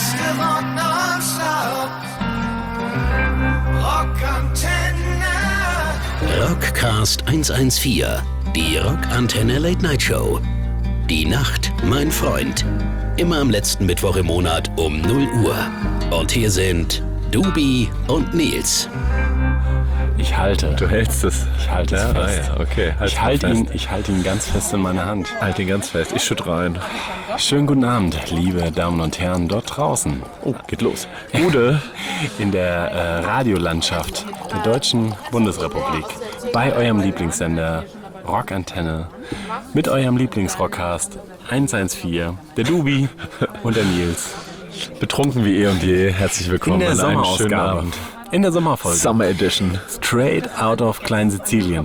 beste Rock nonstop. Rockantenne. Rockcast 114, die Rockantenne Late Night Show. Die Nacht, mein Freund. Immer am letzten Mittwoch im Monat um 0 Uhr. Und hier sind Dubi und Nils. Ich halte. Du hältst es. Ich halte es fest. Ja, okay. Ich halte ihn ganz fest in meiner Hand. Halt ihn ganz fest. Ich schütt rein. Schönen guten Abend, liebe Damen und Herren dort draußen. Oh, geht los. Gude in der Radiolandschaft der Deutschen Bundesrepublik. Bei eurem Lieblingssender Rockantenne. Mit eurem Lieblingsrockcast 114. Der Dubi und der Nils. Betrunken wie eh und je. Herzlich willkommen In der an einem schönen Sommerausgabe. Abend. In der Sommerfolge. Summer Edition. Straight out of Klein-Sizilien.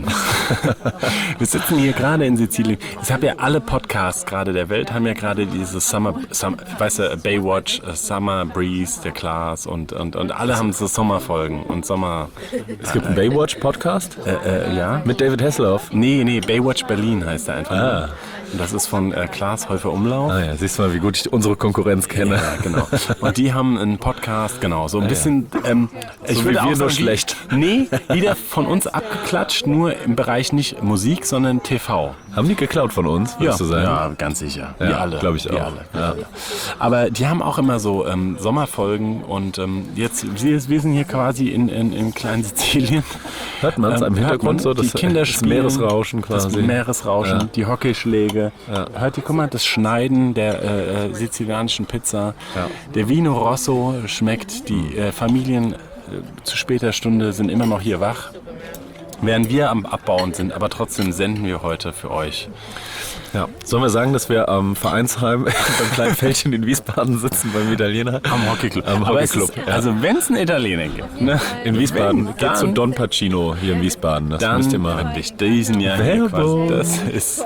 Wir sitzen hier gerade in Sizilien. Ich habe ja alle Podcasts gerade der Welt, haben ja gerade diese weißt du, Baywatch, Summer Breeze, der Klaas und alle haben so Sommerfolgen und Sommer... Es gibt einen Baywatch-Podcast? Ja? Mit David Hasselhoff? Nee, Baywatch Berlin heißt der einfach. Ah. Und das ist von Klaas Häufer Umlauf. Ah ja, siehst du mal, wie gut ich unsere Konkurrenz kenne. Ja, genau. Und die haben einen Podcast, genau, so ein bisschen... ich würde wie auch wir, nur sagen, schlecht. Nee, wieder von uns abgeklatscht, nur im Bereich nicht Musik, sondern TV. Haben die geklaut von uns, würdest du sagen? Ja, ganz sicher. Ja, Wir alle. glaub ich Wir auch. alle. Ja. Aber die haben auch immer so Sommerfolgen und jetzt, wir sind hier quasi in Klein-Sizilien. Hört man es am Hintergrund so? Die Kinder das spielen, Meeresrauschen quasi. Das Meeresrauschen, Ja. die Hockeyschläge. Ja. Hört ihr, guck mal, das Schneiden der sizilianischen Pizza. Ja. Der Vino Rosso schmeckt. Die Familien zu später Stunde sind immer noch hier wach. Während wir am Abbauen sind, aber trotzdem senden wir heute für euch. Ja. Sollen wir sagen, dass wir am Vereinsheim beim kleinen Feldchen in Wiesbaden sitzen, beim Italiener? Am Hockeyclub. Am Aber es Hockeyclub, ist, ja. also wenn es einen Italiener gibt, ne? In Wiesbaden. Wenn, Geht zu dann- Don Pacino hier in Wiesbaden. Das Dann müsst ihr mal. könnte ich diesen Jahr hier Werbung. quasi, das ist,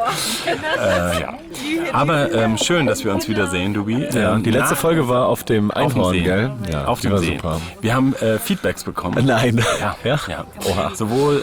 ja. Aber schön, dass wir uns wiedersehen, Dubi. Ja, die letzte Nach- Folge war auf dem auf dem Einhorn, See. gell? Ja, Auf die dem war See. super. Wir haben Feedbacks bekommen. Nein. Ja. Oha. Sowohl,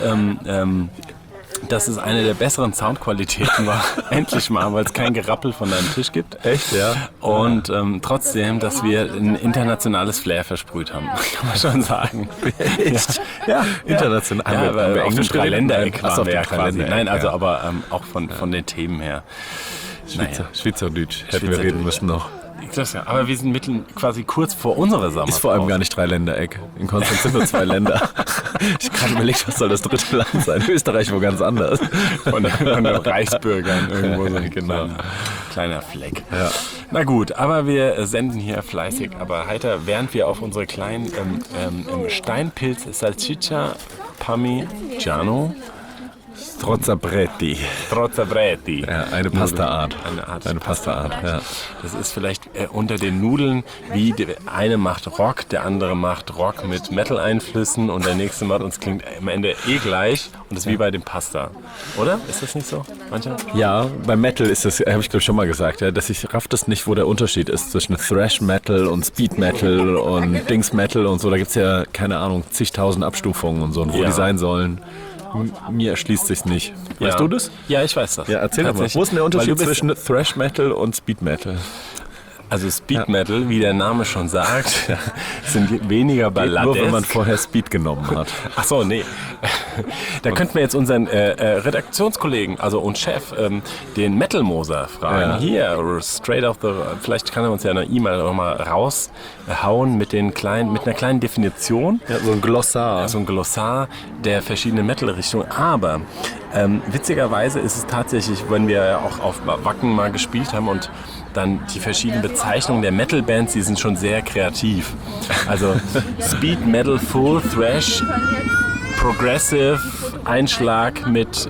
dass es eine der besseren Soundqualitäten war, endlich mal, weil es kein Gerappel von deinem Tisch gibt. Echt, ja? Und trotzdem, dass wir ein internationales Flair versprüht haben, kann man schon sagen. Echt? Ja, International. Ja, Haben wir auf dem Englisch geredet? Dreiländereck Nein. Ach so, waren auf wir ja dem quasi. Dreiländereck, Nein, also ja. aber auch von den Themen her. Schweizerdeutsch hätten wir Schweizerdeutsch. reden müssen noch. Das ja. Aber wir sind quasi kurz vor unserer Sommerpause. Ist vor allem gar nicht Dreiländereck. In Konstanz sind nur 2 Länder. Ich habe gerade überlegt, was soll das dritte Land sein? Österreich wo ganz anders. von den Reichsbürgern irgendwo so ein Genau. kleiner Fleck. Ja. Na gut, aber wir senden hier fleißig, aber heiter, während wir auf unsere kleinen Steinpilz Salsiccia Parmigiano Strozzabreti. Strozzabreti. Ja, eine Pastaart. Eine Pastaart, ja. Das ist vielleicht unter den Nudeln, wie der eine macht Rock, der andere macht Rock mit Metal-Einflüssen und der nächste macht uns klingt am Ende eh gleich und das ist wie bei dem Pasta. Oder? Ist das nicht so? Manchmal? Ja, beim Metal ist das, habe ich glaube schon mal gesagt, ja, dass ich raff das nicht, wo der Unterschied ist zwischen Thrash Metal und Speed Metal und Dings Metal und so. Da gibt es ja, keine Ahnung, zigtausend Abstufungen und so, und wo Ja. die sein sollen. Mir erschließt sich's nicht. Weißt du das? Ja, ich weiß das. Ja, erzähl doch mal. Tatsächlich. Wo ist denn der Weil Unterschied du bist- zwischen Thrash Metal und Speed Metal? Also Speed Metal, wie der Name schon sagt, sind weniger Ballades. Nur wenn man vorher Speed genommen hat. Ach so, nee. Da könnten wir jetzt unseren Redaktionskollegen, also und Chef, den Metal Moser fragen. Ja. Hier, straight off the, vielleicht kann er uns ja eine E-Mail noch mal raushauen mit einer kleinen Definition. Ja, so ein Glossar. So ein Glossar der verschiedenen Metal-Richtungen. Aber witzigerweise ist es tatsächlich, wenn wir ja auch auf Wacken mal gespielt haben und dann die verschiedenen Bezeichnungen der Metal-Bands, die sind schon sehr kreativ. Also Speed Metal, Full Thrash, Progressive, Einschlag mit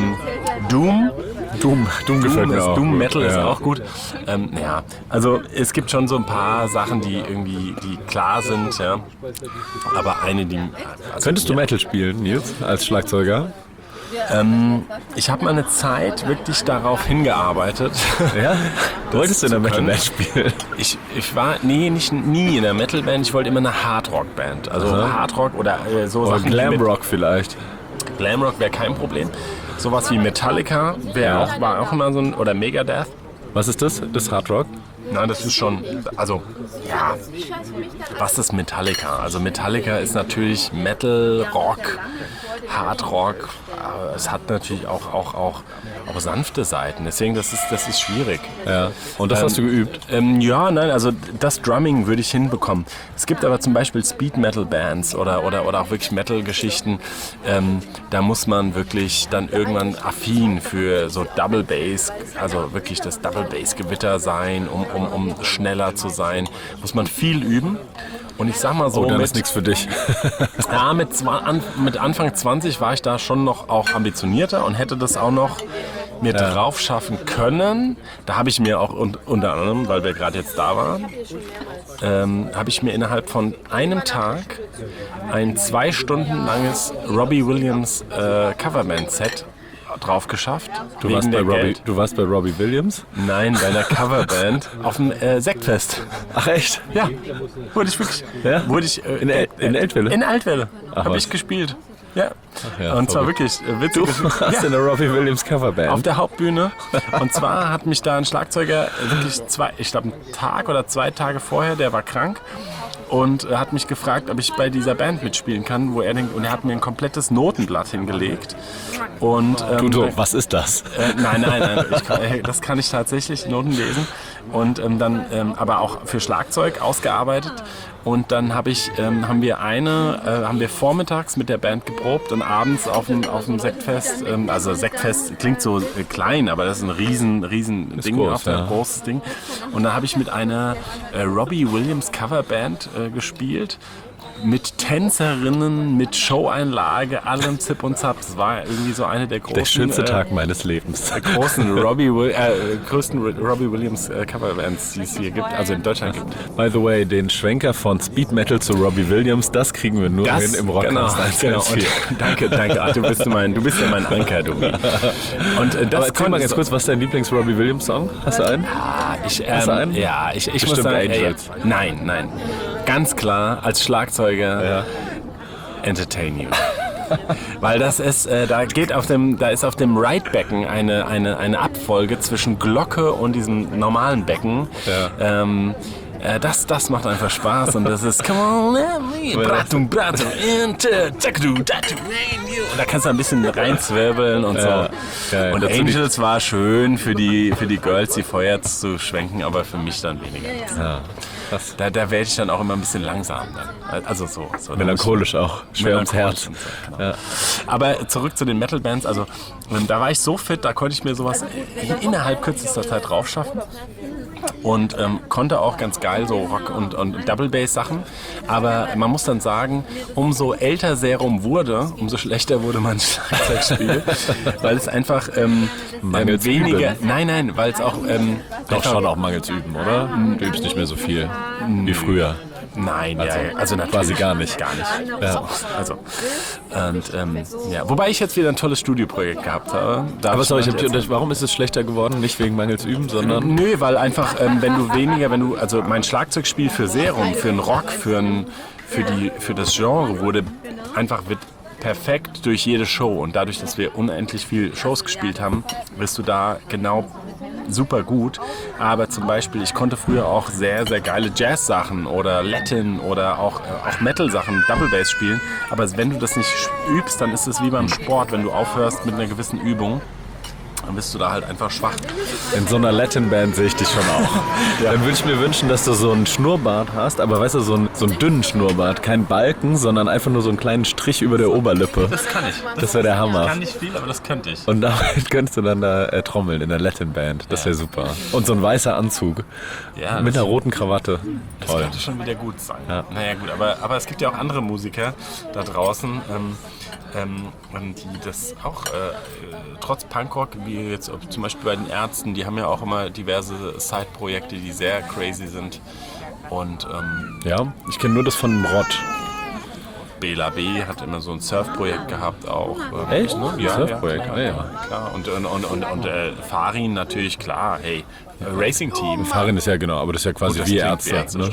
Doom. Doom gefällt mir auch. Doom gut. Metal ist Ja. auch gut. Ja, also es gibt schon so ein paar Sachen, die klar sind, ja. Aber eine, die... Also Könntest du Metal spielen, Nils, als Schlagzeuger? Ich habe mal eine Zeit wirklich darauf hingearbeitet. Ja? Du wolltest in der zu können. Metal-Band spielen? Ich war nie in der Metal-Band, ich wollte immer eine Hardrock-Band. Also Hardrock oder so Oder Sachen. die mit- Glamrock vielleicht. Glamrock wäre kein Problem. Sowas wie Metallica war auch immer so ein, oder Megadeth. Was ist das? Das Hardrock? Na, das ist schon, also, ja, was ist Metallica? Also Metallica ist natürlich Metal, Rock, Hard Rock. Es hat natürlich auch sanfte Seiten. Deswegen, das ist schwierig. Ja. Und das hast du geübt? Ja, nein, also das Drumming würde ich hinbekommen. Es gibt aber zum Beispiel Speed-Metal-Bands oder auch wirklich Metal-Geschichten. Da muss man wirklich dann irgendwann affin für so Double Bass, also wirklich das Double Bass-Gewitter sein, um schneller zu sein. Muss man viel üben. Und ich sag mal so, dann ist nichts für dich. Ja, mit Anfang 20 war ich da schon noch auch ambitionierter und hätte das auch noch mir drauf schaffen können. Da habe ich mir auch unter anderem, weil wir gerade jetzt da waren, habe ich mir innerhalb von einem Tag ein 2 Stunden langes Robbie Williams Coverband-Set drauf geschafft. Du warst bei Robbie Williams? Nein, bei einer Coverband auf dem Sektfest. Ach echt? Ja, wurde ich wirklich. Ja? Wurde ich, in Eltville? In Eltville habe ich gespielt. Ja. Ach ja, und zwar verrückt. wirklich witzig. Du warst in der Robbie Williams Coverband? Auf der Hauptbühne. Und zwar hat mich da ein Schlagzeuger wirklich einen Tag oder 2 Tage vorher, der war krank. Und er hat mich gefragt, ob ich bei dieser Band mitspielen kann, und er hat mir ein komplettes Notenblatt hingelegt. Und, was ist das? Nein, das kann ich tatsächlich, Noten lesen. Und dann aber auch für Schlagzeug ausgearbeitet. Und dann haben wir vormittags mit der Band geprobt und abends auf dem Sektfest, also Sektfest klingt so klein, aber das ist ein riesen Ding, groß, ein großes Ding. Und da habe ich mit einer Robbie Williams Coverband gespielt. Mit Tänzerinnen, mit Showeinlage, allem Zip und Zap. Es war irgendwie so eine der großen... Der schönste Tag meines Lebens. Größten Robbie Williams Coverbands, die es hier gibt, also in Deutschland gibt. By the way, den Schwenker von Speed Metal zu Robbie Williams, das kriegen wir nur hin im Rockcast 114. Danke. Ach, du bist ja mein Anker, Domi. Und das aber erzähl mal ganz kurz, was ist dein Lieblings-Robbie Williams-Song? Hast du einen? Hast du einen? Ja, ich muss sagen... Angels. Nein. Ganz klar, als Schlagzeuger Entertain You. Weil das ist, da ist auf dem Right-Becken eine Abfolge zwischen Glocke und diesem normalen Becken. Ja. Das macht einfach Spaß und das ist Come on, Bratum, und da kannst du ein bisschen reinzwirbeln und so. Ja, und Angels war schön für die Girls, die Feuer zu schwenken, aber für mich dann weniger. Ja. Da werde ich dann auch immer ein bisschen langsam. Dann. Also so melancholisch auch. Schwer ums Herz. So, genau. Ja. Aber zurück zu den Metal-Bands. Also da war ich so fit, da konnte ich mir sowas innerhalb kürzester Zeit drauf schaffen. Und konnte auch ganz geil so Rock- und Double-Bass-Sachen. Aber man muss dann sagen, umso älter Serum wurde, umso schlechter wurde mein Schlagzeugspiel. Weil es einfach mangels weniger... Üben. Nein, weil es auch... Doch schon auch mangels Üben, oder? Du übst nicht mehr so viel wie früher. Nein, also natürlich. Quasi gar nicht. Ja. Also, wobei ich jetzt wieder ein tolles Studioprojekt gehabt habe. Aber sorry, warum ist es schlechter geworden? Nicht wegen mangels Üben, sondern... Nö, weil einfach, also mein Schlagzeugspiel für Serum, für einen Rock, für das Genre wird perfekt durch jede Show. Und dadurch, dass wir unendlich viel Shows gespielt haben, wirst du da genau super gut, aber zum Beispiel, ich konnte früher auch sehr, sehr geile Jazz-Sachen oder Latin oder auch Metal-Sachen, Double Bass spielen, aber wenn du das nicht übst, dann ist es wie beim Sport, wenn du aufhörst mit einer gewissen Übung, dann bist du da halt einfach schwach. In so einer Latin-Band sehe ich dich schon auch. Dann würde ich mir wünschen, dass du so einen Schnurrbart hast, aber weißt du, so einen dünnen Schnurrbart, kein Balken, sondern einfach nur so einen kleinen Strich über der Oberlippe. Das kann ich. Das wäre der Hammer. Ich kann nicht viel, aber das könnte ich. Und damit könntest du dann da trommeln in der Latin-Band. Das wäre super. Und so ein weißer Anzug mit einer roten Krawatte. Das Toll. könnte schon wieder gut sein. Ja. Naja gut, aber es gibt ja auch andere Musiker da draußen, die das auch trotz Punkrock, wie jetzt zum Beispiel bei den Ärzten, die haben ja auch immer diverse Side-Projekte, die sehr crazy sind. Und ich kenne nur das von Rott. Bela B. hat immer so ein Surf-Projekt gehabt auch. Echt? Ne? Ja, Surf-Projekt, klar. Und Farin natürlich, klar, hey, Racing-Team. Farin ist ja genau, aber das ist ja quasi wie Ärzte. Ne?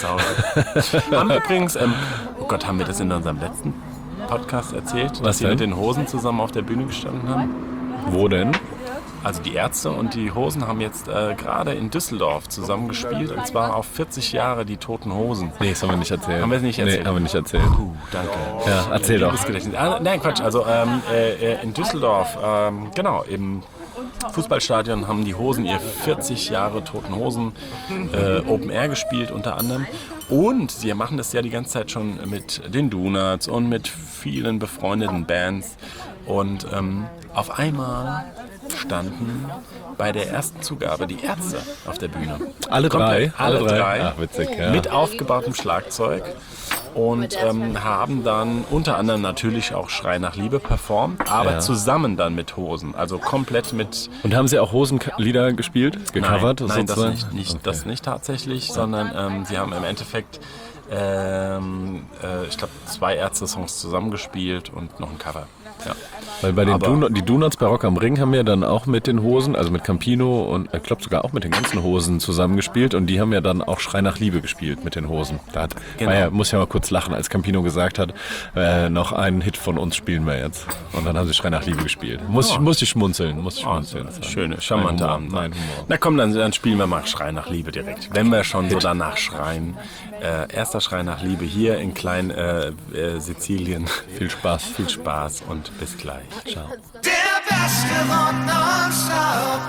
Haben übrigens, haben wir das in unserem letzten Podcast erzählt, dass sie mit den Hosen zusammen auf der Bühne gestanden haben? Wo denn? also die Ärzte und die Hosen haben jetzt gerade in Düsseldorf zusammen gespielt und zwar auf 40 Jahre die Toten Hosen. Nee, das haben wir nicht erzählt. Haben wir es nicht erzählt? Nee, haben wir nicht erzählt. Danke. Ja, erzähl doch. Nein, Quatsch. Also in Düsseldorf, genau, im Fußballstadion haben die Hosen ihr 40 Jahre Toten Hosen Open Air gespielt unter anderem. Und sie machen das ja die ganze Zeit schon mit den Donuts und mit vielen befreundeten Bands. Und auf einmal standen bei der ersten Zugabe die Ärzte auf der Bühne. Alle drei? Alle drei. Ach, witzig, ja. Mit aufgebautem Schlagzeug. Und haben dann unter anderem natürlich auch Schrei nach Liebe performt, aber zusammen dann mit Hosen, also komplett mit... Und haben Sie auch Hosenlieder gespielt, gecovert? Nein, das sozusagen? nicht, Okay. das nicht tatsächlich, sondern sie haben im Endeffekt, ich glaube, 2 Ärzte-Songs zusammengespielt und noch ein Cover. Ja. Weil bei den die Donuts bei Rock am Ring haben ja dann auch mit den Hosen, also mit Campino und ich glaube sogar auch mit den ganzen Hosen zusammengespielt und die haben ja dann auch Schrei nach Liebe gespielt mit den Hosen. Da hat, muss ja mal kurz lachen, als Campino gesagt hat, noch einen Hit von uns spielen wir jetzt. Und dann haben sie Schrei nach Liebe gespielt. Muss ich schmunzeln. Schöne, charmante Abend. Mein Humor. Na komm, dann spielen wir mal Schrei nach Liebe direkt. Wenn wir schon so danach schreien. Erster Schrei nach Liebe hier in klein Sizilien. Viel Spaß. Viel Spaß und bis gleich. Ciao. Der beste Rock nonstop.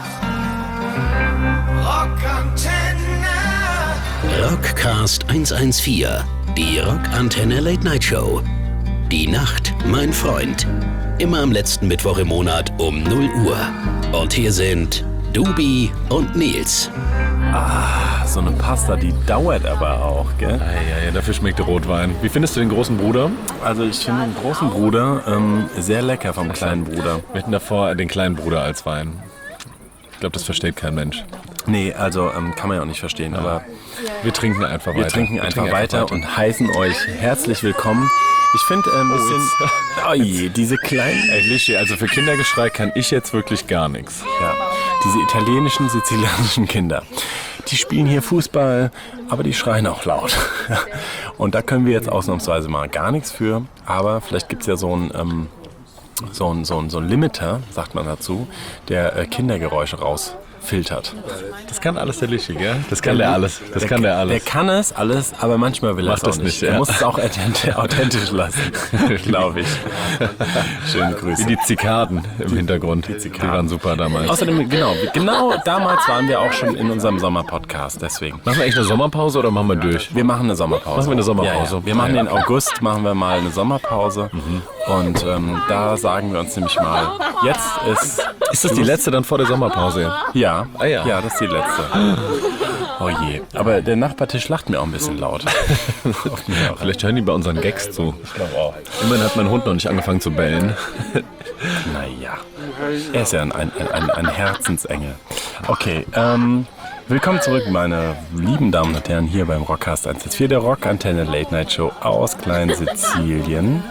Rockantenne. Rockcast 114, die Rockantenne Late Night Show. Die Nacht, mein Freund. Immer am letzten Mittwoch im Monat um 0 Uhr. Und hier sind Dubi und Nils. So eine Pasta, die dauert aber auch, gell? Ja, dafür schmeckt der Rotwein. Wie findest du den großen Bruder? Also ich finde den großen Bruder sehr lecker vom kleinen Bruder. Wir hatten davor den kleinen Bruder als Wein. Ich glaube, das versteht kein Mensch. Nee, also kann man ja auch nicht verstehen, aber wir trinken einfach weiter. Wir trinken einfach weiter und heißen euch herzlich willkommen. Ich finde ein bisschen... Oh je, diese kleinen... Also für Kindergeschrei kann ich jetzt wirklich gar nichts. Ja, diese italienischen, sizilianischen Kinder. Die spielen hier Fußball, aber die schreien auch laut. Und da können wir jetzt ausnahmsweise mal gar nichts für. Aber vielleicht gibt es ja so ein Limiter, sagt man dazu, der Kindergeräusche rausfiltert. Das kann alles der Lischi, gell? Das kann der alles. Der kann es alles, aber manchmal will er es auch nicht. Er muss es auch authentisch lassen, glaube ich. Schöne Grüße. Wie die Zikaden im Hintergrund. Die waren super damals. Außerdem, genau damals waren wir auch schon in unserem Sommerpodcast, deswegen. Machen wir eigentlich eine Sommerpause oder machen wir durch? Wir machen eine Sommerpause. Machen wir eine Sommerpause? Ja. Wir machen in August, machen wir mal eine Sommerpause. Und da sagen wir uns nämlich mal, jetzt ist... Ist das die letzte dann vor der Sommerpause? Ja. Ah, ja. Ja, das ist die letzte. Oh je. Aber der Nachbartisch lacht mir auch ein bisschen laut. Vielleicht hören die bei unseren Gags zu. Ich glaube auch. Immerhin hat mein Hund noch nicht angefangen zu bellen. Naja. Er ist ja ein Herzensengel. Okay, willkommen zurück, meine lieben Damen und Herren, hier beim Rockcast 114, der Rockantenne Late Night Show aus Klein-Sizilien.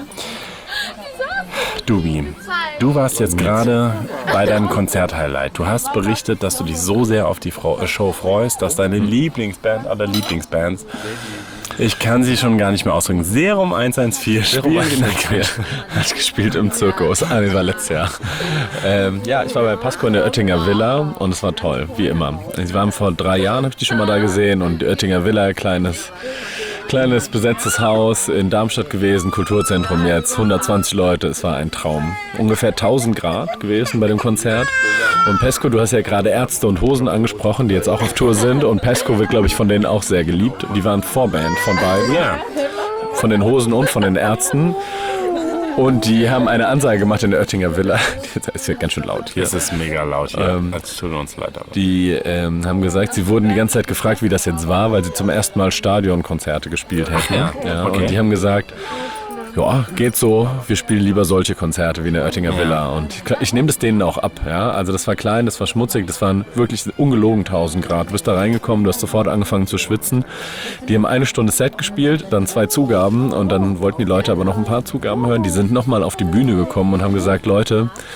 Dubi, du warst jetzt gerade bei deinem Konzert-Highlight. Du hast berichtet, dass du dich so sehr auf die Show freust, dass deine Lieblingsband aller Lieblingsbands, ich kann sie schon gar nicht mehr ausdrücken, Serum 114 spielen. Hat gespielt im Zirkus. Das war letztes Jahr. Ja, ich war bei Pasco in der Oettinger Villa und es war toll, wie immer. Sie waren vor 3 Jahren, habe ich die schon mal da gesehen, und die Oettinger Villa, kleines besetztes Haus in Darmstadt gewesen, Kulturzentrum jetzt, 120 Leute, es war ein Traum. Ungefähr 1000 Grad gewesen bei dem Konzert. Und Pesco, du hast ja gerade Ärzte und Hosen angesprochen, die jetzt auch auf Tour sind, und Pesco wird, glaube ich, von denen auch sehr geliebt. Die waren Vorband von beiden, von den Hosen und von den Ärzten. Und die haben eine Ansage gemacht in der Oettinger Villa. Das ist ja ganz schön laut hier. Es ist mega laut hier. Das tut uns leid. Aber. Die haben gesagt, sie wurden die ganze Zeit gefragt, wie das jetzt war, weil sie zum ersten Mal Stadionkonzerte gespielt hätten. Ja, okay. Und die haben gesagt, ja, geht so, wir spielen lieber solche Konzerte wie in der Oettinger Villa. Und ich nehme das denen auch ab. Ja? Also das war klein, das war schmutzig, das waren wirklich ungelogen 1000 Grad. Du bist da reingekommen, du hast sofort angefangen zu schwitzen. Die haben 1 Stunde Set gespielt, dann 2 Zugaben, und dann wollten die Leute aber noch ein paar Zugaben hören. Die sind nochmal auf die Bühne gekommen und haben gesagt, Leute,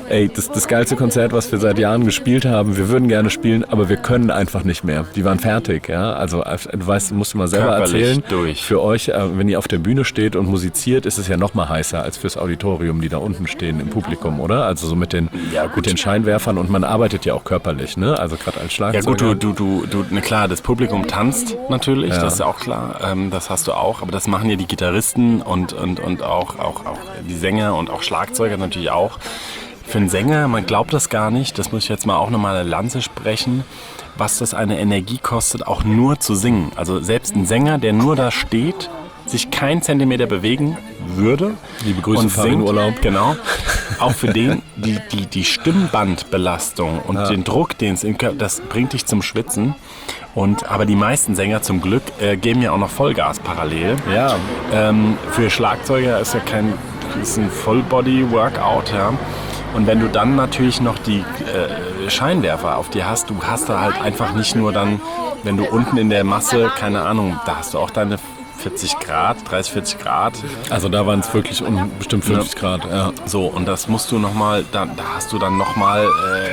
ey, das geilste Konzert, was wir seit Jahren gespielt haben, wir würden gerne spielen, aber wir können einfach nicht mehr. Die waren fertig, ja. Also du weißt, musst du mal selber Körperlich erzählen. durch. Für euch, wenn ihr auf der Bühne steht und musiziert, ist es ja noch mal heißer als fürs Auditorium, die da unten stehen im Publikum, oder? Also so mit den Scheinwerfern und man arbeitet ja auch körperlich, ne? Also gerade als Schlagzeuger. Ja gut, na klar, das Publikum tanzt natürlich, das ist ja auch klar, das hast du auch, aber das machen ja die Gitarristen und auch die Sänger und auch Schlagzeuger natürlich auch. Für einen Sänger, man glaubt das gar nicht, das muss ich jetzt mal auch nochmal eine Lanze sprechen, was das eine Energie kostet, auch nur zu singen. Also selbst ein Sänger, der nur da steht, sich keinen Zentimeter bewegen würde. Liebe Grüße, und fahr in singt, Urlaub. Genau. Auch für den, die Stimmbandbelastung und den Druck, den es im Körper, das bringt dich zum Schwitzen. Aber die meisten Sänger zum Glück geben ja auch noch Vollgas parallel. Ja. Für Schlagzeuger ist ein Full-Body-Workout, ja. Und wenn du dann natürlich noch die Scheinwerfer auf dir hast, du hast da halt einfach nicht nur dann, wenn du unten in der Masse, keine Ahnung, da hast du auch deine 40 Grad, 30, 40 Grad. Also da waren es wirklich bestimmt 50 Grad, ja. So, und das musst du nochmal, da hast du dann nochmal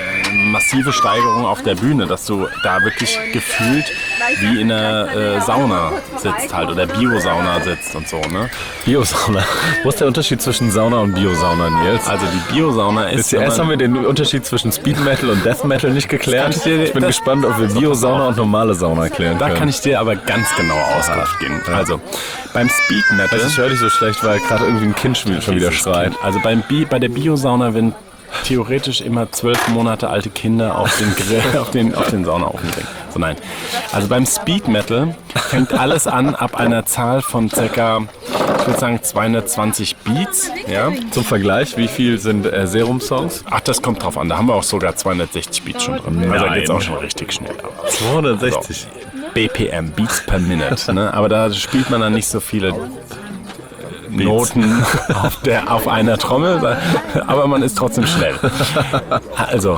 massive Steigerung auf der Bühne, dass du da wirklich gefühlt wie in einer Sauna sitzt halt oder Bio-Sauna sitzt und so, ne? Biosauna. Wo ist der Unterschied zwischen Sauna und Biosauna, Nils? Also die Biosauna ist... Erst haben wir den Unterschied zwischen Speed Metal und Death Metal nicht geklärt. Ich bin gespannt, ob wir Biosauna und normale Sauna klären können. Da kann ich dir aber ganz genaue Auskunft geben. Also, beim Speed Metal... Ich höre dich so schlecht, weil gerade irgendwie ein Kind schon wieder schreit. Also bei der Biosauna werden theoretisch immer 12 Monate alte Kinder auf den Grill, auf den Saunaofen bringen. So, nein. Also beim Speed Metal fängt alles an ab einer Zahl von ca. ich würde sagen 220 Beats. Ja. Zum Vergleich, wie viel sind Serum-Songs? Ach, das kommt drauf an. Da haben wir auch sogar 260 Beats schon drin. Also da geht's auch schon richtig schnell ab. 260? So. BPM, Beats per Minute. Ne? Aber da spielt man dann nicht so viele Noten auf einer Trommel, aber man ist trotzdem schnell. Also,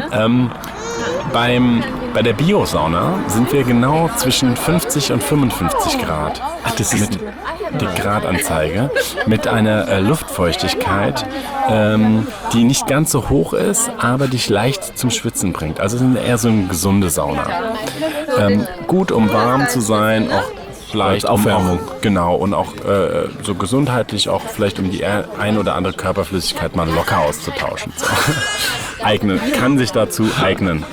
bei der Biosauna sind wir genau zwischen 50 und 55 Grad. Ach, das ist die Gradanzeige. Mit einer Luftfeuchtigkeit, die nicht ganz so hoch ist, aber dich leicht zum Schwitzen bringt. Also es ist eher so eine gesunde Sauna. Gut, um warm zu sein, auch vielleicht Aufwärmung. Genau, und auch so gesundheitlich auch vielleicht um die ein oder andere Körperflüssigkeit mal locker auszutauschen. So. Kann sich dazu eignen.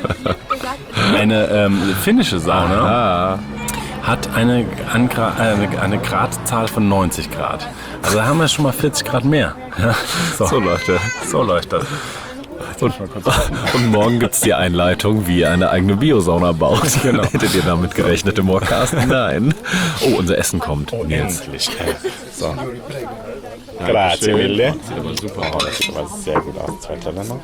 Eine finnische Sauna hat eine Gradzahl von 90 Grad. Also da haben wir schon mal 40 Grad mehr. Ja, so läuft das. So läuft das. Und morgen gibt es die Einleitung, wie ihr eine eigene Biosauna baut. Genau. Hättet ihr damit gerechnet im Podcast? Nein. Oh, unser Essen kommt. Endlich. So. Grazie mille. Sieht aber super aus. Das sieht aber sehr gut aus. Zwei Teller noch.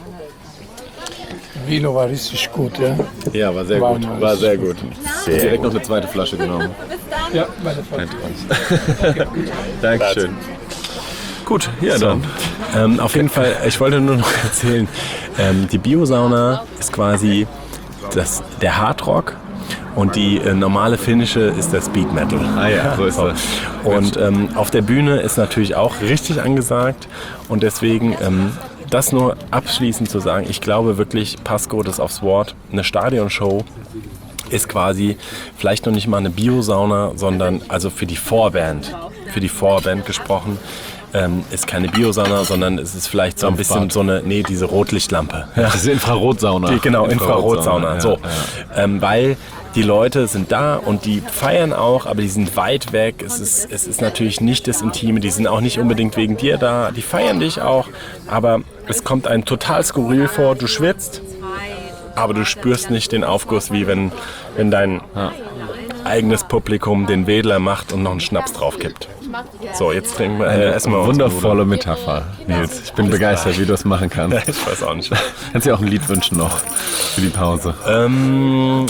Vino war richtig gut, ja? Ja, war sehr gut. War sehr gut. Direkt noch eine zweite Flasche genommen. Ja, meine Frau. Dankeschön. Gut, ja so. Dann. Auf jeden Fall, ich wollte nur noch erzählen, die Biosauna ist quasi der Hardrock und die normale finnische ist der Speed Metal. Ah ja, so ist das. Und auf der Bühne ist natürlich auch richtig angesagt und deswegen das nur abschließend zu sagen, ich glaube wirklich, Pasco, das aufs Wort, eine Stadionshow ist quasi vielleicht noch nicht mal eine Biosauna, sondern also für die Vorband gesprochen, ist keine Biosauna, sondern es ist vielleicht so ein bisschen so diese Rotlichtlampe. Ja. Das ist Infrarotsauna. Genau, Infrarotsauna. Ja, so. ja. Weil die Leute sind da und die feiern auch, aber die sind weit weg. Es ist natürlich nicht das Intime, die sind auch nicht unbedingt wegen dir da. Die feiern dich auch, aber es kommt einem total skurril vor. Du schwitzt, aber du spürst nicht den Aufguss, wie wenn dein eigenes Publikum den Wedler macht und noch einen Schnaps draufkippt. So, jetzt trinken wir erstmal eine wundervolle Metapher, Nils. Ich bin begeistert, wie du das machen kannst. Ich weiß auch nicht. Kannst du dir auch ein Lied wünschen noch für die Pause? Dann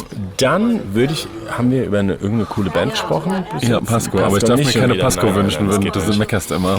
haben wir über irgendeine coole Band gesprochen? Ja, Pasco, aber ich darf mir keine Pasco wünschen, du meckerst immer.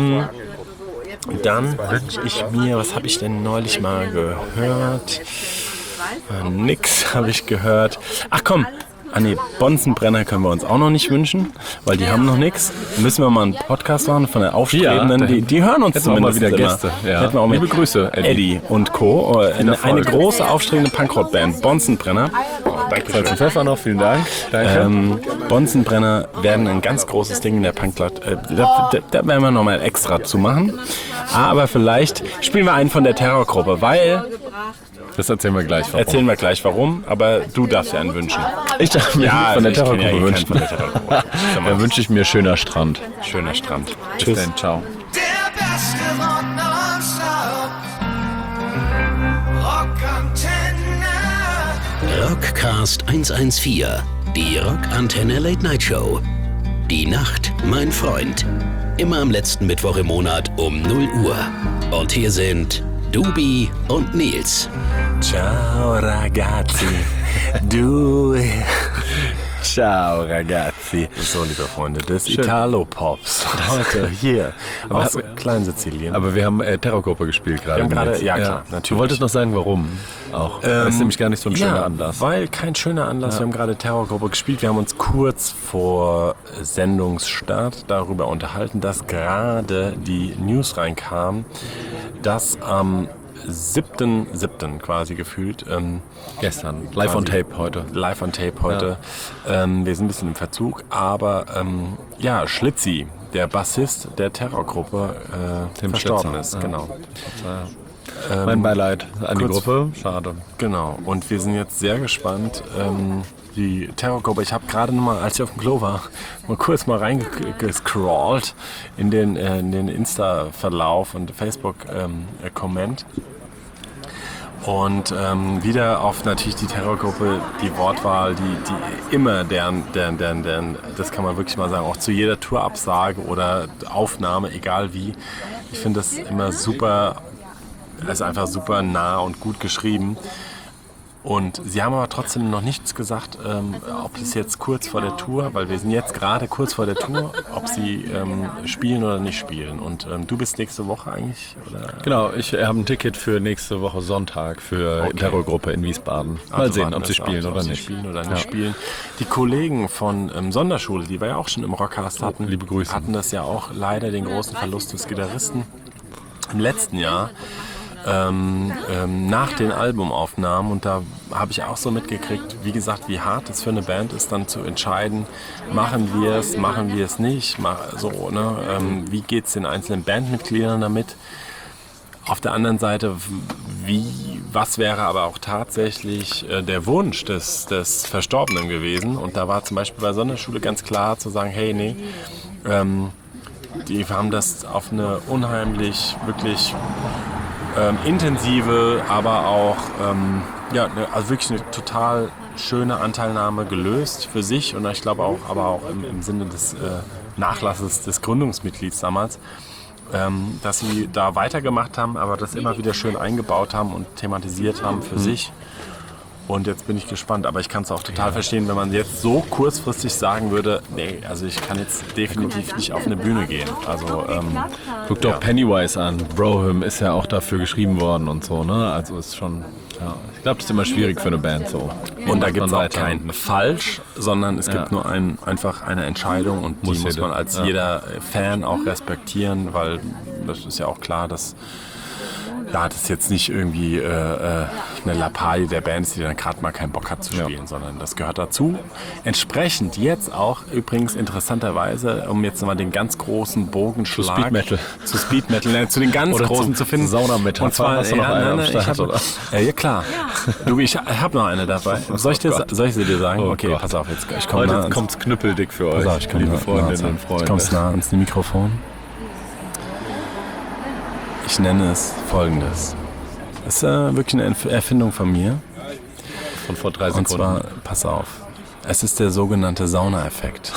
Dann wünsche ich mir, was habe ich denn neulich mal gehört? Nix habe ich gehört. Ach komm, Bonzenbrenner können wir uns auch noch nicht wünschen, weil die haben noch nichts. Müssen wir mal einen Podcast machen von der Aufstrebenden. Ja, die hören uns hätten wir zumindest mal wieder immer. Gäste. Ja. Hätten wir auch Liebe Grüße, Eddie und Co. Eine große aufstrebende Punkrock-Band, Bonzenbrenner. Salz und Pfeffer noch, vielen Dank. Danke. Bonzenbrenner werden ein ganz großes Ding in der Punkblatt. Da werden wir nochmal extra zu machen. Aber vielleicht spielen wir einen von der Terrorgruppe, weil... Das erzählen wir gleich. Warum. Erzählen wir gleich warum, aber du darfst ja einen wünschen. Ich darf mir von der Terrorgruppe wünschen. Von der Terrorgruppe. Dann wünsche ich mir schöner Strand. Schöner Strand. Tschüss. Bis dann, ciao. Der beste Rock nonstop. Rockantenne. Rockcast 114, die Rockantenne Late Night Show. Die Nacht, mein Freund. Immer am letzten Mittwoch im Monat um 0 Uhr. Und hier sind Dubi und Nils. Ciao ragazzi. Du. Ciao, ragazzi. So, liebe Freunde, des Italo-Pops. Heute hier aus Kleinsizilien. Aber wir haben Terrorgruppe gespielt gerade. Ja, klar, natürlich. Du wolltest noch sagen, warum auch. Das ist nämlich gar nicht so ein schöner Anlass. Weil kein schöner Anlass. Ja. Wir haben gerade Terrorgruppe gespielt. Wir haben uns kurz vor Sendungsstart darüber unterhalten, dass gerade die News reinkam, dass am 7.7. quasi gefühlt. Gestern. Live on Tape heute. Live on Tape heute. Ja. Wir sind ein bisschen im Verzug, aber Schlitzi, der Bassist der Terrorgruppe, verstorben ist. Ja. Genau. Mein Beileid an die Gruppe. Schade. Genau. Und wir sind jetzt sehr gespannt. Die Terrorgruppe, ich habe gerade noch mal, als ich auf dem Klo war, mal kurz mal reingescrollt in den Insta-Verlauf und Facebook-Comment. Und wieder auf natürlich die Terrorgruppe, die Wortwahl, die immer deren, das kann man wirklich mal sagen, auch zu jeder Tourabsage oder Aufnahme, egal wie. Ich finde das immer super, es ist einfach super nah und gut geschrieben. Und sie haben aber trotzdem noch nichts gesagt, ob es jetzt kurz vor der Tour, weil wir sind jetzt gerade kurz vor der Tour, ob sie spielen oder nicht spielen. Und du bist nächste Woche eigentlich? Oder? Genau, ich habe ein Ticket für nächste Woche Sonntag für Terrorgruppe in Wiesbaden. Mal sehen, ob sie spielen oder nicht. Spielen. Die Kollegen von Sonderschule, die wir ja auch schon im Rockcast hatten, liebe Grüße, hatten das ja auch leider den großen Verlust des Gitarristen im letzten Jahr. Nach den Albumaufnahmen, und da habe ich auch so mitgekriegt, wie gesagt, wie hart es für eine Band ist, dann zu entscheiden, machen wir es nicht, wie geht es den einzelnen Bandmitgliedern damit. Auf der anderen Seite, was wäre aber auch tatsächlich der Wunsch des Verstorbenen gewesen, und da war zum Beispiel bei Sonderschule ganz klar zu sagen, hey, nee, die haben das auf eine unheimlich, wirklich intensive, aber auch also wirklich eine total schöne Anteilnahme gelöst für sich, und ich glaube auch, aber auch im Sinne des Nachlasses des Gründungsmitglieds damals, dass sie da weitergemacht haben, aber das immer wieder schön eingebaut haben und thematisiert haben für sich. Und jetzt bin ich gespannt, aber ich kann es auch total verstehen, wenn man jetzt so kurzfristig sagen würde, nee, also ich kann jetzt definitiv nicht auf eine Bühne gehen. Also guck doch Pennywise an, Broham ist ja auch dafür geschrieben worden und so, ne? Also ist schon, ich glaube, das ist immer schwierig für eine Band so. Und da gibt es auch kein Falsch, sondern es gibt nur einfach eine Entscheidung, und die muss man als jeder Fan auch respektieren, weil das ist ja auch klar, dass das ist jetzt nicht irgendwie eine Lappalie der Band, die dann gerade mal keinen Bock hat zu spielen, sondern das gehört dazu. Entsprechend jetzt auch übrigens interessanterweise, um jetzt nochmal den ganz großen Bogenschlag zu Speed Metal, zu den ganz großen zu finden. Saunametal. Und zwar, hast du noch eine am Start, oder? Ja, klar. Du, ich habe noch eine dabei. Soll ich sie dir sagen? Oh, okay, Gott. Pass auf, ich komme nah. Heute kommt's knüppeldick für euch, Pass auf, ich komme liebe Freundinnen und Freunde. Ich komme nah ans Mikrofon. Ich nenne es Folgendes. Das ist wirklich eine Erfindung von mir. Von vor 3 Sekunden. Und zwar, pass auf, es ist der sogenannte Sauna-Effekt.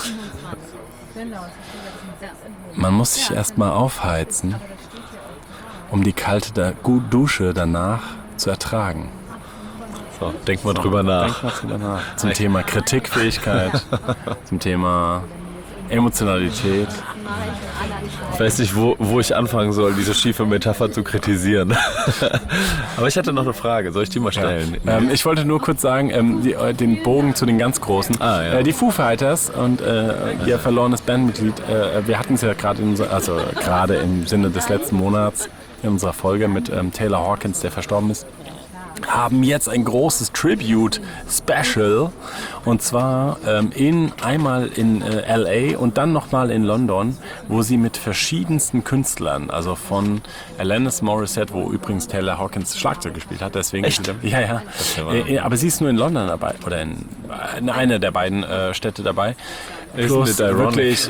Man muss sich erstmal aufheizen, um die kalte Dusche danach zu ertragen. So, denk mal drüber nach. Zum Thema Kritikfähigkeit, zum Thema Emotionalität. Ich weiß nicht, wo ich anfangen soll, diese schiefe Metapher zu kritisieren. Aber ich hatte noch eine Frage. Soll ich die mal stellen? Ich wollte nur kurz sagen, den Bogen zu den ganz Großen. Die Foo Fighters und ihr verlorenes Bandmitglied, wir hatten es ja gerade gerade im Sinne des letzten Monats in unserer Folge mit Taylor Hawkins, der verstorben ist, haben jetzt ein großes Tribute-Special und zwar einmal in LA und dann nochmal in London, wo sie mit verschiedensten Künstlern, also von Alanis Morissette, wo übrigens Taylor Hawkins Schlagzeug gespielt hat, deswegen Echt? Ja. Aber sie ist nur in London dabei oder in einer der beiden Städte dabei. Plus wirklich.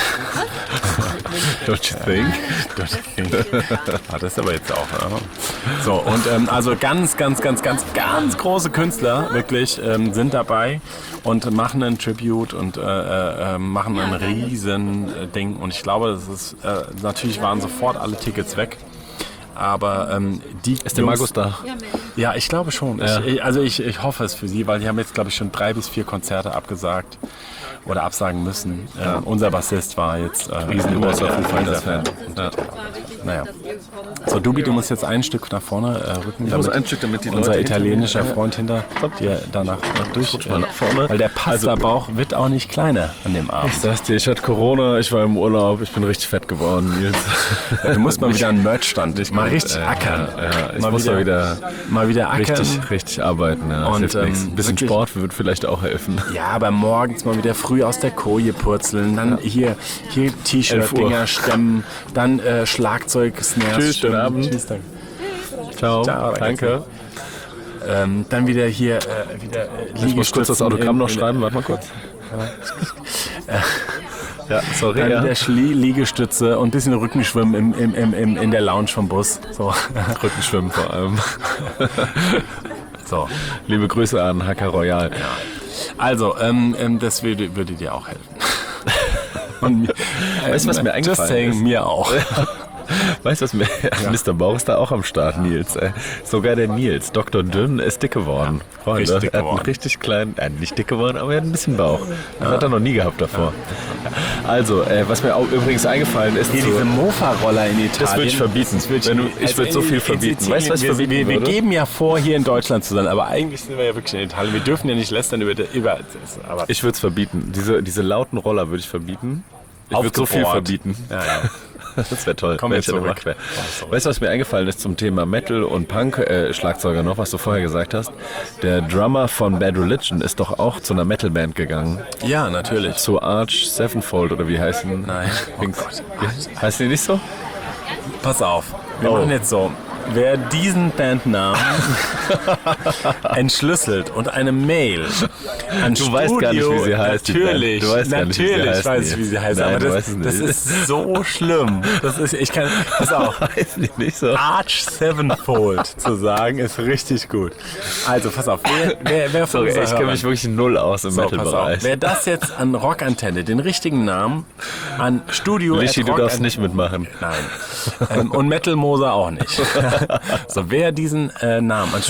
Don't you think? Das ist aber jetzt auch. So, und also ganz große Künstler wirklich sind dabei und machen ein Tribute und machen ein riesen Ding. Und ich glaube, das ist natürlich waren sofort alle Tickets weg. Aber ist der Markus da? Ja, ich glaube schon. Ja. Ich hoffe es für sie, weil die haben jetzt, glaube ich, schon 3 bis 4 Konzerte abgesagt oder absagen müssen. Unser Bassist war jetzt riesengroßer Foo Fighters-Fan. Naja. So, Dubi, du musst jetzt ein Stück nach vorne rücken. Ich muss ein Stück, damit die unser Leute italienischer Freund hinter dir danach durch. Nach vorne. Weil der Pasta-Bauch wird auch nicht kleiner an dem Abend. Ich sag's dir, ich hatte Corona, ich war im Urlaub, ich bin richtig fett geworden, Nils. Du musst mal wieder einen Merch-Stand. Mal richtig ackern. Ich muss mal wieder ackern. Richtig arbeiten. Ja. Und ein bisschen Sport wird vielleicht auch helfen. Ja, aber morgens mal wieder früh aus der Koje purzeln, dann hier T-Shirt-Dinger stemmen, dann Schlagzeug-Snare stemmen. Tschüss, danke. Ciao, danke. Dann wieder hier ich muss kurz das Autogramm noch schreiben, warte mal kurz. Ja, sorry. Dann wieder Liegestütze und ein bisschen Rückenschwimmen in der Lounge vom Bus. So. Rückenschwimmen vor allem. So. Liebe Grüße an Hacker Royal. Ja. Also, das würde dir auch helfen. Und weißt du, was mir eingefallen ist? Mir auch. Weißt du, was mir... Mr. Bauch ist da auch am Start, Nils. Sogar der Nils, Dr. Dünn, ist dick geworden. Freunde, er hat einen richtig kleinen... nicht dick geworden, aber er hat ein bisschen Bauch. Das hat er noch nie gehabt davor. Also, was mir auch übrigens eingefallen ist... Hier diese Mofa-Roller in Italien. Das würde ich verbieten. Ich würde so viel verbieten. Weißt du, was ich verbieten würde? Wir geben ja vor, hier in Deutschland zu sein, aber eigentlich sind wir ja wirklich in Italien. Wir dürfen ja nicht lästern über aber ich würde es verbieten. Diese lauten Roller würde ich verbieten. Ich würde so viel verbieten. Ja. Das wäre toll. Komm jetzt zurück. Weißt du, was mir eingefallen ist zum Thema Metal und Punk, Schlagzeuger noch, was du vorher gesagt hast? Der Drummer von Bad Religion ist doch auch zu einer Metalband gegangen. Ja, natürlich. Zu Arch Sevenfold oder wie heißen? Nein. Heißt die nicht so? Pass auf, wir machen jetzt so. Wer diesen Bandnamen entschlüsselt und eine Mail an Du weißt gar nicht, wie sie heißt. Natürlich, du weißt gar nicht, wie sie heißt, weiß ich, wie sie heißt. Nein, aber das ist so schlimm. Pass auf. Heißt die nicht so? Arch Sevenfold zu sagen, ist richtig gut. Also, pass auf. Wer von ich kenne mich wirklich null aus im Metal-Bereich. Wer das jetzt an Rockantenne, den richtigen Namen, an Studio... Lichi, du darfst nicht mitmachen. Nein. Und Metal Moser auch nicht. So, wer diesen Namen an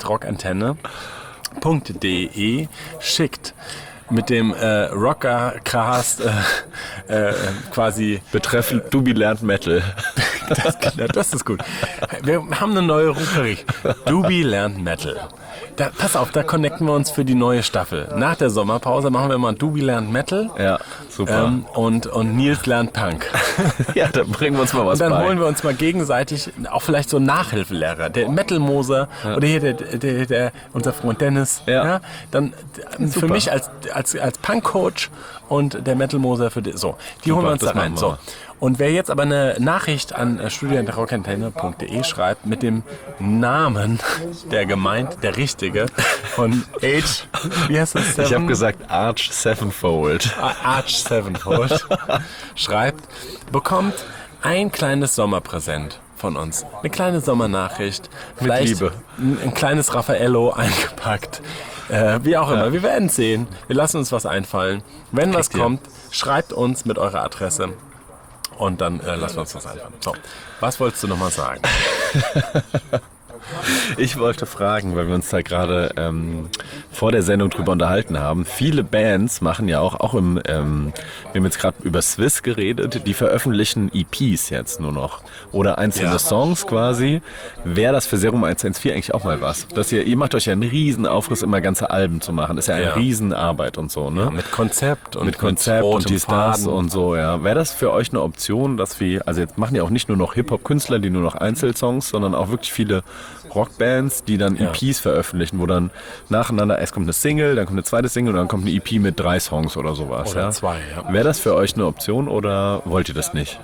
studio@rockantenne.de schickt mit dem Rockercast quasi betreffend Dubi lernt Metal. Das ist gut. Wir haben eine neue Rubrik. Dubi lernt Metal. Pass auf, da connecten wir uns für die neue Staffel. Nach der Sommerpause machen wir mal Dubi lernt Metal. Ja, super. Und Nils lernt Punk. Ja, dann bringen wir uns mal was bei. Und dann holen wir uns mal gegenseitig auch vielleicht so einen Nachhilfelehrer. Der Metal-Moser oder hier unser Freund Dennis. Ja. Dann super. Für mich als Punk-Coach und der Metal-Moser für die. So, die holen wir uns da rein. So. Und wer jetzt aber eine Nachricht an studio@rockantenne.de schreibt mit dem Namen der richtige, von wie heißt das? Ich habe gesagt Arch Sevenfold. Arch Sevenfold schreibt, bekommt ein kleines Sommerpräsent von uns. Eine kleine Sommernachricht. Vielleicht Liebe. Ein kleines Raffaello eingepackt. Wie auch immer. Ja. Wir werden sehen. Wir lassen uns was einfallen. Wenn was kommt, schreibt uns mit eurer Adresse. Und dann lassen wir uns das einfallen. So, was wolltest du nochmal sagen? Ich wollte fragen, weil wir uns da gerade vor der Sendung drüber unterhalten haben. Viele Bands machen ja auch wir haben jetzt gerade über Swiss geredet, die veröffentlichen EPs jetzt nur noch. Oder einzelne Songs quasi. Wäre das für Serum 114 eigentlich auch mal was? Dass ihr macht euch ja einen riesen Aufriss, immer ganze Alben zu machen. Ist ja eine Riesenarbeit und so, ne? Ja, mit Konzept und und dies, das und so, ja. Wäre das für euch eine Option, dass wir, also jetzt machen ja auch nicht nur noch Hip-Hop-Künstler, die nur noch Einzelsongs, sondern auch wirklich viele Rockbands, die dann EPs veröffentlichen, wo dann nacheinander, erst kommt eine Single, dann kommt eine zweite Single und dann kommt eine EP mit 3 Songs oder sowas. Oder 2, ja. Wäre das für euch eine Option oder wollt ihr das nicht?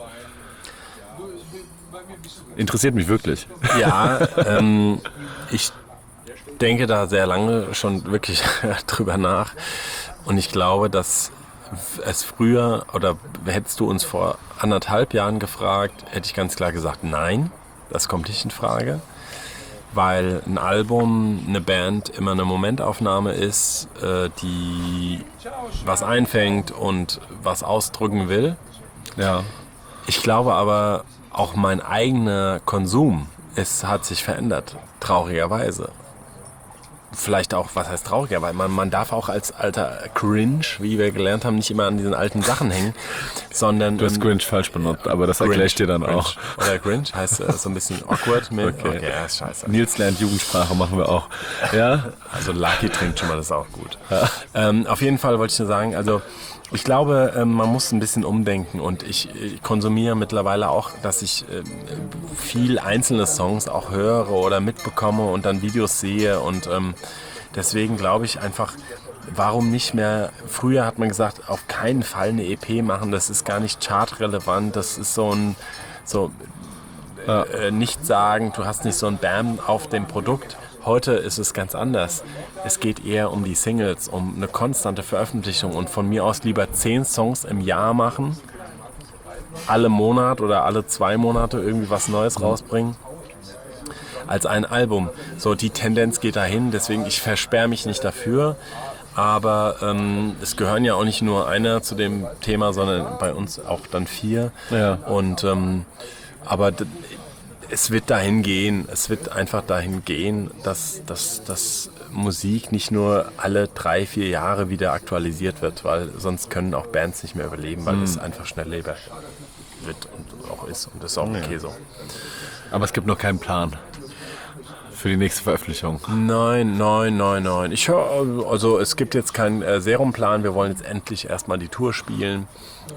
Interessiert mich wirklich. Ja, ich denke da sehr lange schon wirklich drüber nach und ich glaube, dass es früher, oder hättest du uns vor 1,5 Jahren gefragt, hätte ich ganz klar gesagt, nein, das kommt nicht in Frage, weil ein Album, eine Band immer eine Momentaufnahme ist, die was einfängt und was ausdrücken will. Ja. Ich glaube aber, auch mein eigener Konsum hat sich verändert, traurigerweise. Vielleicht auch, was heißt trauriger, weil man darf auch als alter Cringe, wie wir gelernt haben, nicht immer an diesen alten Sachen hängen, sondern... Du hast Cringe falsch benutzt, aber das erkläre ich dir dann Cringe. auch. Oder Cringe heißt so ein bisschen awkward. Okay, ja, ist scheiße. Nils lernt Jugendsprache, machen wir auch. Ja? Also Lucky trinkt schon mal, das ist auch gut. Ja. Auf jeden Fall wollte ich nur sagen, also ich glaube, man muss ein bisschen umdenken und ich konsumiere mittlerweile auch, dass ich viel einzelne Songs auch höre oder mitbekomme und dann Videos sehe und deswegen glaube ich einfach, warum nicht mehr, früher hat man gesagt, auf keinen Fall eine EP machen, das ist gar nicht chartrelevant, das ist nicht sagen, du hast nicht so ein Bam auf dem Produkt. Heute ist es ganz anders. Es geht eher um die Singles, um eine konstante Veröffentlichung und von mir aus lieber 10 Songs im Jahr machen, alle Monat oder alle 2 Monate irgendwie was Neues rausbringen, als ein Album. So, die Tendenz geht dahin, deswegen ich versperre mich nicht dafür, aber es gehören ja auch nicht nur einer zu dem Thema, sondern bei uns auch dann 4. Ja. Und aber es wird dahin gehen, dass Musik nicht nur alle 3-4 Jahre wieder aktualisiert wird, weil sonst können auch Bands nicht mehr überleben, weil es einfach schnelllebiger wird und auch ist und das ist auch okay so. Aber es gibt noch keinen Plan für die nächste Veröffentlichung. Nein. Ich höre, also es gibt jetzt keinen Serumplan, wir wollen jetzt endlich erstmal die Tour spielen.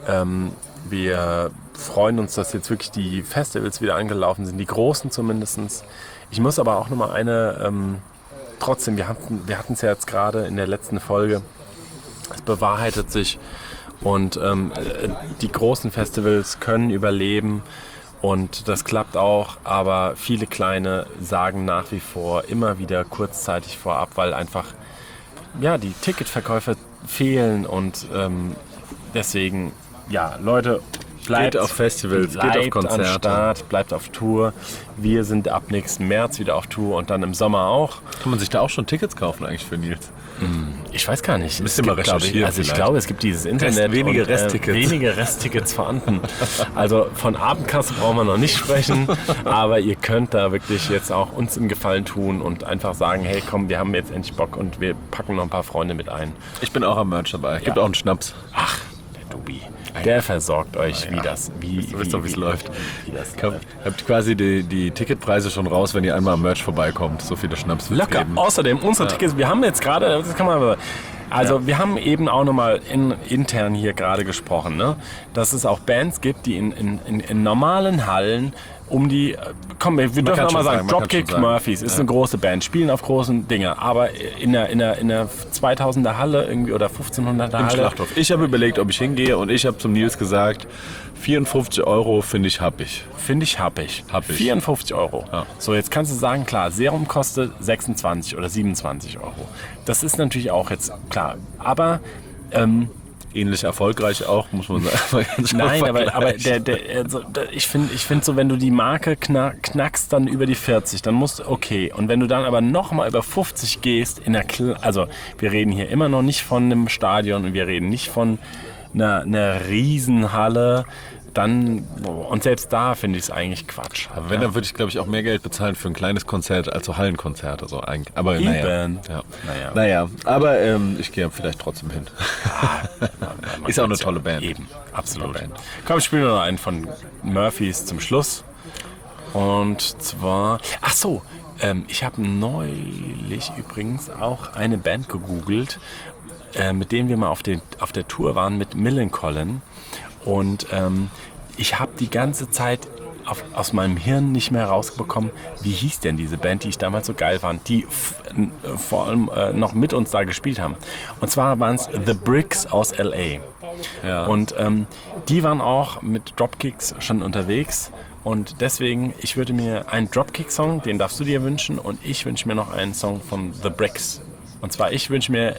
Wir freuen uns, dass jetzt wirklich die Festivals wieder angelaufen sind, die großen zumindest. Ich muss aber auch nochmal trotzdem, wir hatten es ja jetzt gerade in der letzten Folge, es bewahrheitet sich und die großen Festivals können überleben und das klappt auch, aber viele kleine sagen nach wie vor immer wieder kurzzeitig vorab, weil einfach die Ticketverkäufe fehlen und deswegen, Leute, bleibt auf Festivals, geht auf Konzerte. Am Start, bleibt auf Tour. Wir sind ab nächsten März wieder auf Tour und dann im Sommer auch. Kann man sich da auch schon Tickets kaufen eigentlich für Nils? Ich weiß gar nicht. Müsst ihr mal recherchieren. Ich glaube, es gibt dieses Internet wenige Resttickets. Wenige Resttickets vorhanden. Also von Abendkasse brauchen wir noch nicht sprechen, aber ihr könnt da wirklich jetzt auch uns einen Gefallen tun und einfach sagen, hey komm, wir haben jetzt endlich Bock und wir packen noch ein paar Freunde mit ein. Ich bin auch am Merch dabei. Gibt auch einen Schnaps. Ach, der Dubi. Der versorgt euch, wie es läuft. Habt quasi die Ticketpreise schon raus, wenn ihr einmal am Merch vorbeikommt. So viele Schnaps wird's locker. geben. Außerdem unsere Tickets, wir haben jetzt gerade, das kann man... Also wir haben eben auch nochmal intern hier gerade gesprochen, ne? Dass es auch Bands gibt, die in normalen Hallen wir dürfen nochmal sagen, Dropkick Murphys ist eine große Band, spielen auf großen Dinge, aber in der 2000er Halle irgendwie oder 1500er Halle. Schlachthof. Ich habe überlegt, ob ich hingehe und ich habe zum Nils gesagt, 54 € finde ich happig. 54 €. Ja. So, jetzt kannst du sagen, klar, Serum kostet 26 oder 27 €. Das ist natürlich auch jetzt klar, aber ähnlich erfolgreich auch, muss man sagen. Nein, aber ich finde so, wenn du die Marke knackst dann über die 40, dann musst du, okay. Und wenn du dann aber nochmal über 50 gehst, also wir reden hier immer noch nicht von einem Stadion und wir reden nicht von eine Riesenhalle. Dann, und selbst da finde ich es eigentlich Quatsch. Aber wenn, dann würde ich, glaube ich, auch mehr Geld bezahlen für ein kleines Konzert als so Hallenkonzerte. So eigentlich. Aber Eben. naja, aber ich gehe vielleicht trotzdem hin. Ist auch eine tolle Band. Eben, absolut. Komm, spielen wir noch einen von Murphys zum Schluss. Und zwar, ich habe neulich übrigens auch eine Band gegoogelt, mit denen wir mal auf der Tour waren mit Millencolin. Und ich habe die ganze Zeit aus meinem Hirn nicht mehr rausbekommen, wie hieß denn diese Band, die ich damals so geil fand, die vor allem noch mit uns da gespielt haben. Und zwar waren es The Bricks aus L.A. Ja. Und die waren auch mit Dropkicks schon unterwegs. Und deswegen, ich würde mir einen Dropkick-Song, den darfst du dir wünschen. Und ich wünsche mir noch einen Song von The Bricks. Und zwar, ich wünsche mir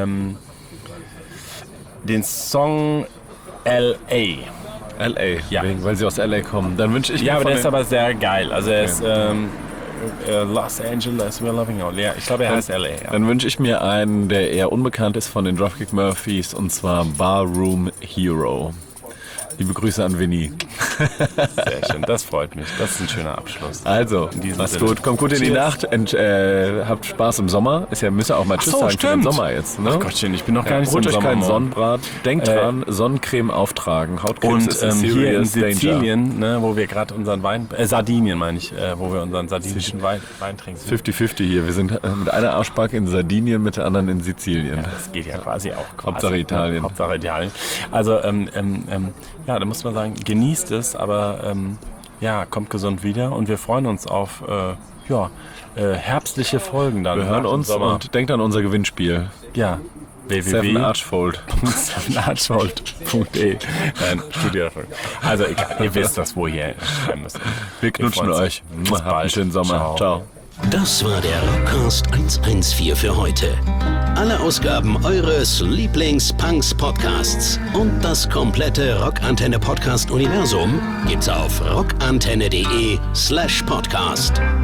den Song L.A. L.A., Ja. weil sie aus L.A. kommen. Dann wünsche ich mir Ja, aber von der ist den- aber sehr geil. Also er ist Los Angeles, we're loving all. Ja, ich glaube, er heißt L.A. Ja. Dann wünsche ich mir einen, der eher unbekannt ist von den Dropkick Murphys, und zwar Barroom Hero. Liebe Grüße an Vinny. Sehr schön, das freut mich. Das ist ein schöner Abschluss. Also, diesem mach's Sinne. gut, kommt gut in die Cheers. Nacht und habt Spaß im Sommer. Müsst ihr auch mal Tschüss so, sagen für den stimmt. Sommer jetzt. Ne? Ach Gottchen, ich bin noch gar nicht so Holt im euch Sommer. keinen Mann. Sonnenbrad. Denkt dran, Sonnencreme auftragen. Hautkrebs Und ist a hier in serious danger. Sizilien, ne, wo wir gerade unseren Wein, Sardinien meine ich, wo wir unseren sardinischen Wein trinken. 50-50 hier. Wir sind mit einer Arschbacke in Sardinien, mit der anderen in Sizilien. Das geht ja quasi auch. Hauptsache Italien. Hauptsache Italien. Also, ja, da muss man sagen, genießt es, aber ja, kommt gesund wieder und wir freuen uns auf herbstliche Folgen dann. Wir hören nach dem uns Sommer. und denkt an unser Gewinnspiel. Ja, Sevenarchfold. www.archfold.de. Nein, Studiererfolg. Also egal, ihr wisst das, wo ihr schreiben müsst. Wir knutschen freuen uns. euch. Bis Habt einen bald. schönen Sommer. Ciao. Das war der Rockcast 114 für heute. Alle Ausgaben eures Lieblings-Punks-Podcasts und das komplette Rockantenne-Podcast-Universum gibt's auf rockantenne.de/podcast.